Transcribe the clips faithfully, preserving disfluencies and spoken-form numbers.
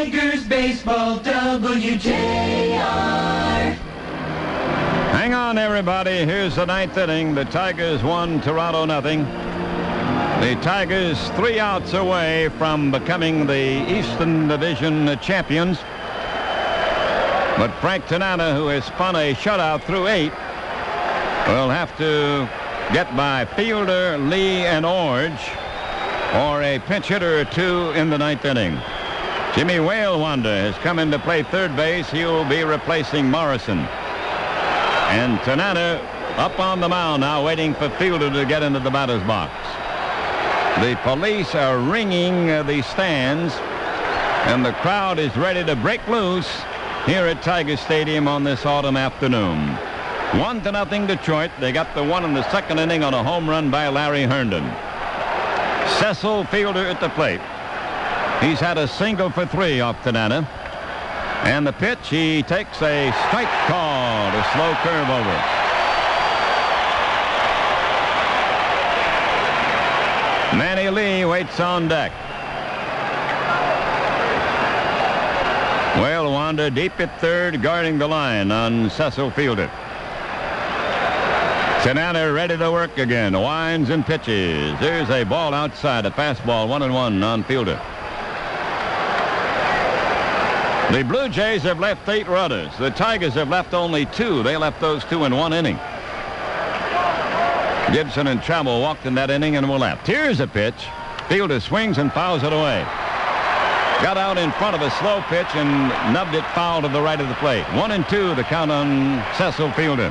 Tigers Baseball, W J R. Hang on, everybody. Here's the ninth inning. The Tigers won, Toronto nothing. The Tigers three outs away from becoming the Eastern Division champions. But Frank Tanana, who has spun a shutout through eight, will have to get by Fielder, Lee, and Orge, or a pinch hitter or two in the ninth inning. Jimmy Whale-Wander has come in to play third base. He will be replacing Morrison. And Tanana up on the mound now, waiting for Fielder to get into the batter's box. The police are ringing uh, the stands, and the crowd is ready to break loose here at Tiger Stadium on this autumn afternoon. One to nothing Detroit. They got the one in the second inning on a home run by Larry Herndon. Cecil Fielder at the plate. He's had a single for three off Tanana. And the pitch, he takes a strike call, a slow curve over. Manny Lee waits on deck. Whale-Wander deep at third, guarding the line on Cecil Fielder. Tanana ready to work again. Winds and pitches. There's a ball outside, a fastball, one and one on Fielder. The Blue Jays have left eight runners. The Tigers have left only two. They left those two in one inning. Gibson and Trammell walked in that inning and were left. Here's a pitch. Fielder swings and fouls it away. Got out in front of a slow pitch and nubbed it foul to the right of the plate. One and two, the count on Cecil Fielder.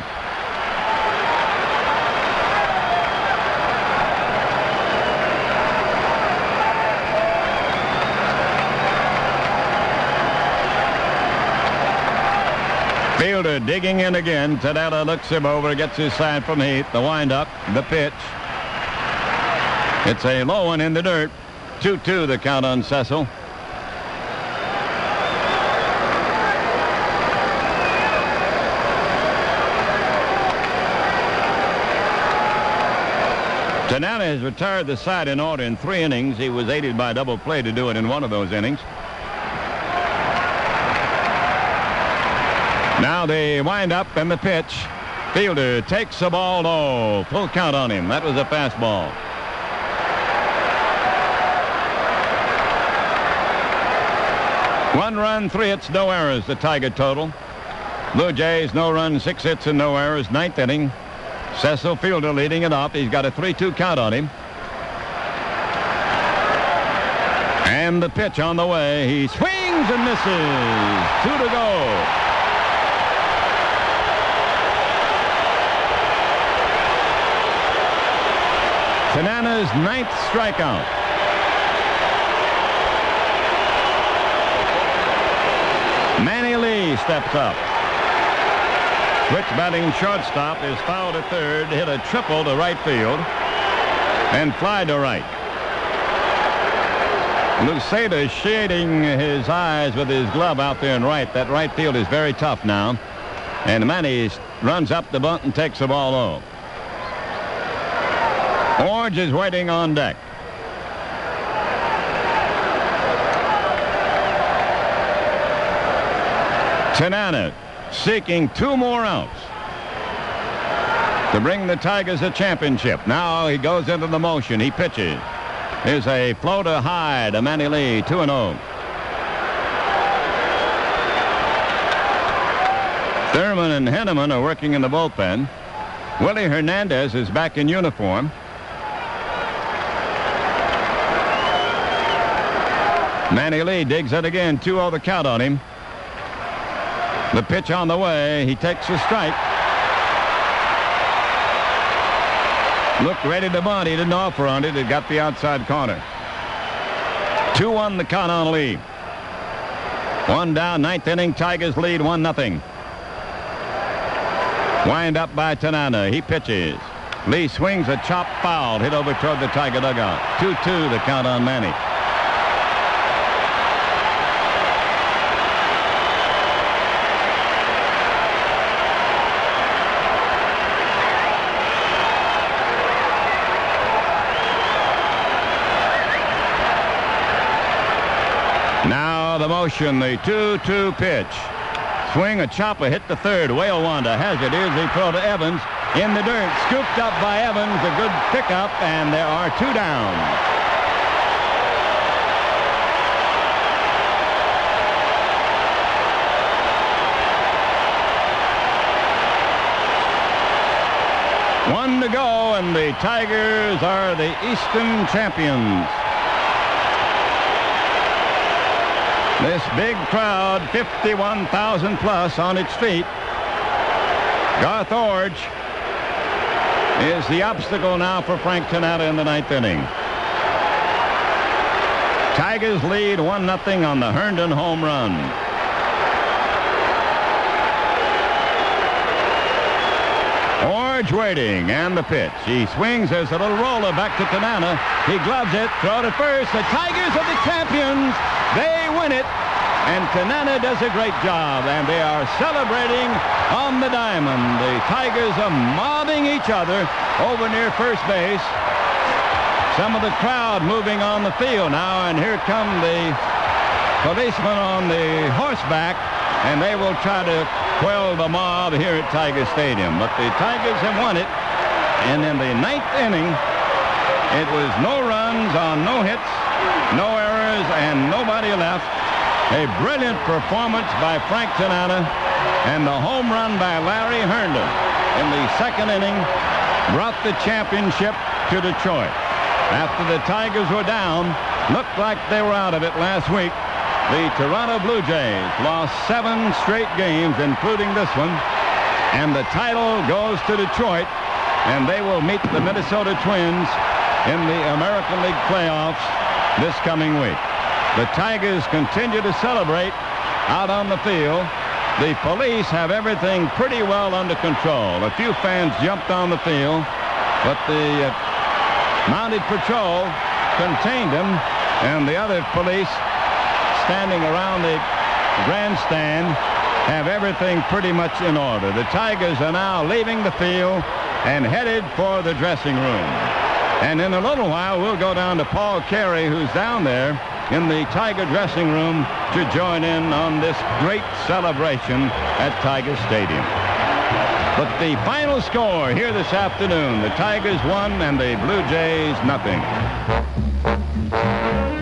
Fielder digging in again. Tanana looks him over, gets his sign from Heath. The windup, the pitch. It's a low one in the dirt. two two the count on Cecil. Tanana has retired the side in order in three innings. He was aided by double play to do it in one of those innings. Now the windup and the pitch. Fielder takes the ball low. Full count on him. That was a fastball. One run, three hits, no errors, the Tiger total. Blue Jays, no runs, six hits and no errors. Ninth inning. Cecil Fielder leading it off. He's got a three two count on him. And the pitch on the way. He swings and misses. Two to go. Tanana's ninth strikeout. Manny Lee steps up. Switch batting shortstop is fouled to third, hit a triple to right field, and fly to right. Luceda shading his eyes with his glove out there in right. That right field is very tough now. And Manny runs up the bunt and takes the ball low. Orge is waiting on deck. Tanana seeking two more outs to bring the Tigers a championship. Now he goes into the motion. He pitches. Here's a floater high to Manny Lee, two and oh. Thurman and Henneman are working in the bullpen. Willie Hernandez is back in uniform. Manny Lee digs it again, two oh the count on him. The pitch on the way. He takes a strike. Looked ready to bunt. He didn't offer on it. It got the outside corner. two one the count on Lee. One down, ninth inning. Tigers lead one nothing. Wind up by Tanana. He pitches. Lee swings a chop foul. Hit over toward the Tiger dugout. two two the count on Manny. Now Now the motion, the two two pitch. Swing, a chopper hit the third. Whale Wanda has it. Here's the throw to Evans in the dirt. Scooped up by Evans. A good pickup, and there are two down. One to go, and the Tigers are the Eastern champions. This big crowd, fifty-one thousand plus on its feet. Garth Iorg is the obstacle now for Frank Tanana in the ninth inning. Tigers lead one nothing on the Herndon home run. Iorg waiting, and the pitch. He swings. There's a little roller back to Tanana. He gloves it. Throw to first. The Tigers are the champions. They win it, and Tanana does a great job, and they are celebrating on the diamond. The Tigers are mobbing each other over near first base. Some of the crowd moving on the field now, and here come the policemen on the horseback, and they will try to quell the mob here at Tiger Stadium. But the Tigers have won it, and in the ninth inning, it was no runs on no hits, no errors, and nobody left. A brilliant performance by Frank Tanana, and the home run by Larry Herndon in the second inning brought the championship to Detroit. After the Tigers were down, looked like they were out of it last week, the Toronto Blue Jays lost seven straight games, including this one, and the title goes to Detroit, and they will meet the Minnesota Twins in the American League playoffs this coming week. The Tigers continue to celebrate out on the field. The police have everything pretty well under control. A few fans jumped on the field, but the uh, mounted patrol contained them, and the other police standing around the grandstand have everything pretty much in order. The Tigers are now leaving the field and headed for the dressing room. And in a little while, we'll go down to Paul Carey, who's down there in the Tiger dressing room, to join in on this great celebration at Tiger Stadium. But the final score here this afternoon, the Tigers won and the Blue Jays nothing.